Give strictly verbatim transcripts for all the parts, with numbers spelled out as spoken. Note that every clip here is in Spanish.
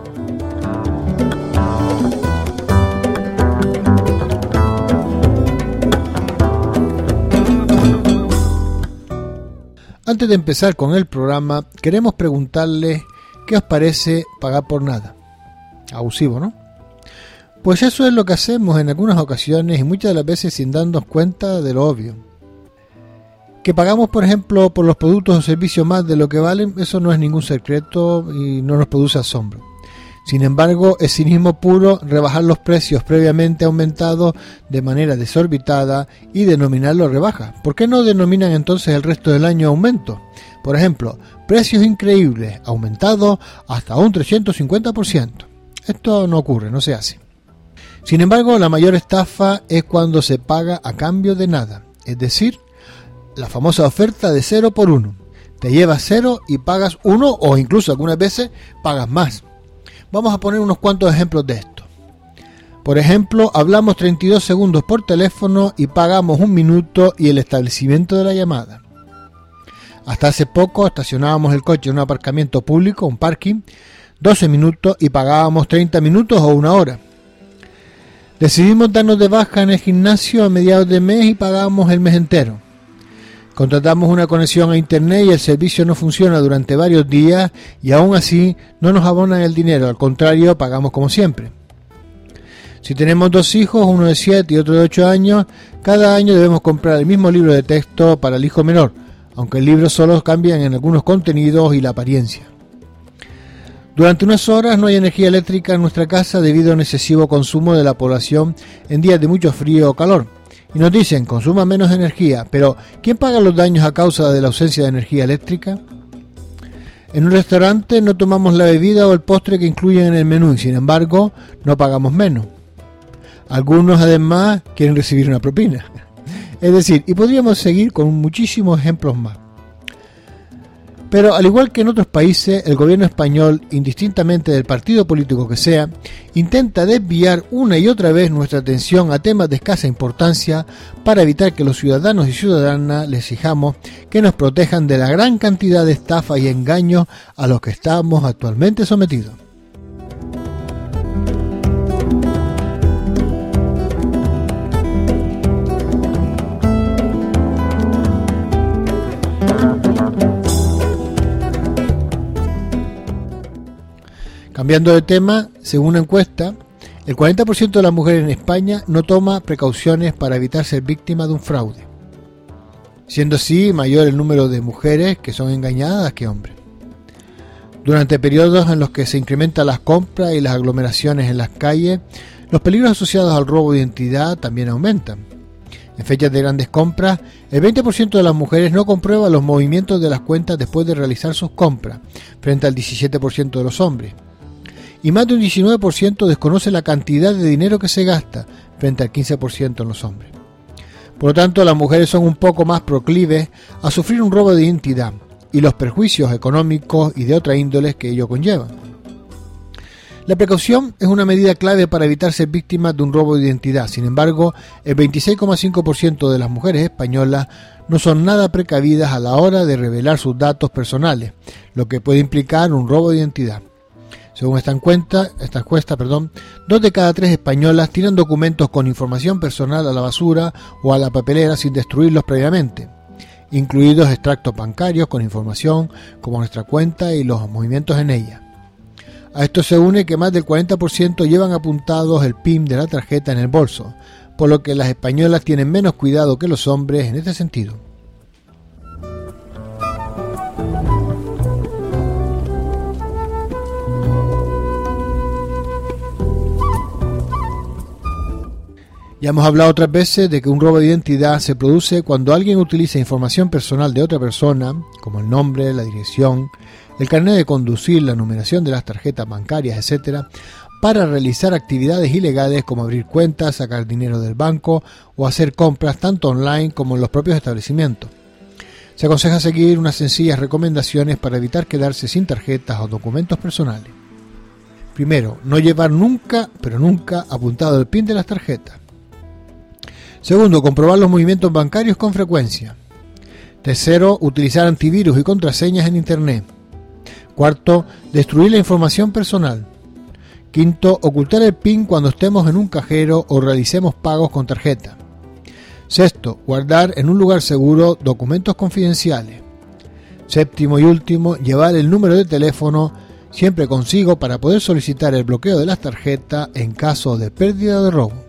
Antes de empezar con el programa, queremos preguntarles qué os parece pagar por nada. Abusivo, ¿no? Pues eso es lo que hacemos en algunas ocasiones y muchas de las veces sin darnos cuenta de lo obvio. Que pagamos, por ejemplo, por los productos o servicios más de lo que valen, eso no es ningún secreto y no nos produce asombro. Sin embargo, es cinismo puro rebajar los precios previamente aumentados de manera desorbitada y denominarlo rebaja. ¿Por qué no denominan entonces el resto del año aumento? Por ejemplo, precios increíbles, aumentados hasta un trescientos cincuenta por ciento. Esto no ocurre, no se hace. Sin embargo, la mayor estafa es cuando se paga a cambio de nada, es decir, la famosa oferta de cero por uno. Te llevas cero y pagas uno o incluso algunas veces pagas más. Vamos a poner unos cuantos ejemplos de esto. Por ejemplo, hablamos treinta y dos segundos por teléfono y pagamos un minuto y el establecimiento de la llamada. Hasta hace poco estacionábamos el coche en un aparcamiento público, un parking, doce minutos y pagábamos treinta minutos o una hora. Decidimos darnos de baja en el gimnasio a mediados de mes y pagábamos el mes entero. Contratamos una conexión a internet y el servicio no funciona durante varios días y aún así no nos abonan el dinero, al contrario, pagamos como siempre. Si tenemos dos hijos, uno de siete y otro de ocho años, cada año debemos comprar el mismo libro de texto para el hijo menor, aunque el libro solo cambia en algunos contenidos y la apariencia. Durante unas horas no hay energía eléctrica en nuestra casa debido a un excesivo consumo de la población en días de mucho frío o calor. Y nos dicen, consuma menos energía, pero ¿quién paga los daños a causa de la ausencia de energía eléctrica? En un restaurante no tomamos la bebida o el postre que incluyen en el menú y sin embargo no pagamos menos. Algunos además quieren recibir una propina. Es decir, y podríamos seguir con muchísimos ejemplos más. Pero al igual que en otros países, el gobierno español, indistintamente del partido político que sea, intenta desviar una y otra vez nuestra atención a temas de escasa importancia para evitar que los ciudadanos y ciudadanas les exijamos que nos protejan de la gran cantidad de estafas y engaños a los que estamos actualmente sometidos. Cambiando de tema, según una encuesta, el cuarenta por ciento de las mujeres en España no toma precauciones para evitar ser víctima de un fraude, siendo así mayor el número de mujeres que son engañadas que hombres. Durante periodos en los que se incrementan las compras y las aglomeraciones en las calles, los peligros asociados al robo de identidad también aumentan. En fechas de grandes compras, el veinte por ciento de las mujeres no comprueba los movimientos de las cuentas después de realizar sus compras, frente al diecisiete por ciento de los hombres. Y más de un diecinueve por ciento desconoce la cantidad de dinero que se gasta, frente al quince por ciento en los hombres. Por lo tanto, las mujeres son un poco más proclives a sufrir un robo de identidad y los perjuicios económicos y de otra índole que ello conlleva. La precaución es una medida clave para evitar ser víctimas de un robo de identidad. Sin embargo, el veintiséis coma cinco por ciento de las mujeres españolas no son nada precavidas a la hora de revelar sus datos personales, lo que puede implicar un robo de identidad. Según esta encuesta, esta encuesta, perdón, dos de cada tres españolas tiran documentos con información personal a la basura o a la papelera sin destruirlos previamente, incluidos extractos bancarios con información como nuestra cuenta y los movimientos en ella. A esto se une que más del cuarenta por ciento llevan apuntados el P I N de la tarjeta en el bolso, por lo que las españolas tienen menos cuidado que los hombres en este sentido. Ya hemos hablado otras veces de que un robo de identidad se produce cuando alguien utiliza información personal de otra persona, como el nombre, la dirección, el carnet de conducir, la numeración de las tarjetas bancarias, etcétera, para realizar actividades ilegales como abrir cuentas, sacar dinero del banco o hacer compras tanto online como en los propios establecimientos. Se aconseja seguir unas sencillas recomendaciones para evitar quedarse sin tarjetas o documentos personales. Primero, no llevar nunca, pero nunca, apuntado el P I N de las tarjetas. Segundo, comprobar los movimientos bancarios con frecuencia. Tercero, utilizar antivirus y contraseñas en Internet. Cuarto, destruir la información personal. Quinto, ocultar el PIN cuando estemos en un cajero o realicemos pagos con tarjeta. Sexto, guardar en un lugar seguro documentos confidenciales. Séptimo y último, llevar el número de teléfono siempre consigo para poder solicitar el bloqueo de las tarjetas en caso de pérdida o de robo.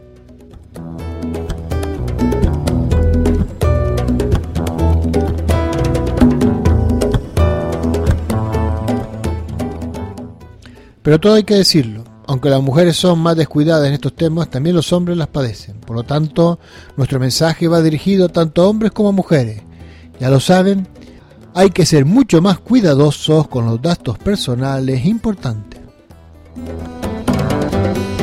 Pero todo hay que decirlo, aunque las mujeres son más descuidadas en estos temas, también los hombres las padecen. Por lo tanto, nuestro mensaje va dirigido tanto a hombres como a mujeres. Ya lo saben, hay que ser mucho más cuidadosos con los datos personales importantes.